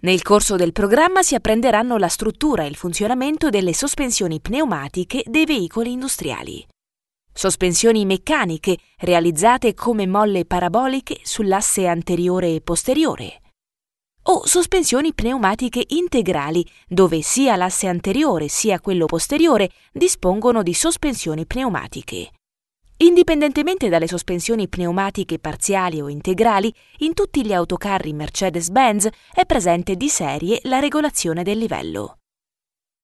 Nel corso del programma si apprenderanno la struttura e il funzionamento delle sospensioni pneumatiche dei veicoli industriali. Sospensioni meccaniche realizzate come molle paraboliche sull'asse anteriore e posteriore. O sospensioni pneumatiche integrali, dove sia l'asse anteriore sia quello posteriore dispongono di sospensioni pneumatiche. Indipendentemente dalle sospensioni pneumatiche parziali o integrali, in tutti gli autocarri Mercedes-Benz è presente di serie la regolazione del livello.